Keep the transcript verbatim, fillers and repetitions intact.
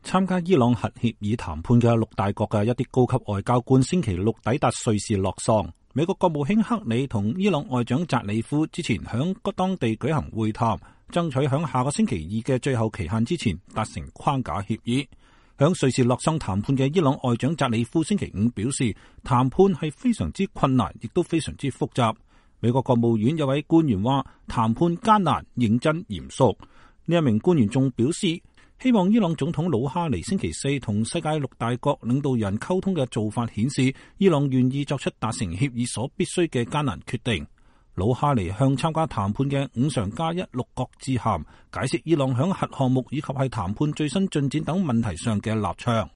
參加伊朗核協議談判嘅六大國嘅一啲高級外交官星期六抵達瑞士洛桑。美國國務卿克里同伊朗外長扎里夫之前響當地舉行會談，爭取響下個星期二嘅最後期限之前達成框架協議。響瑞士洛桑談判嘅伊朗外長扎里夫星期五表示，談判係非常之困難，亦都非常之複雜。美國國務院有位官員話，談判艱難、認真、嚴肅。呢一名官員仲表示，希望伊朗總統魯哈尼星期四同世界六大國領導人溝通嘅做法顯示，伊朗願意作出達成協議所必須嘅艱難決定。魯哈尼向參加談判嘅五常加一六國致函，解釋伊朗響核項目以及係談判最新進展等問題上嘅立場。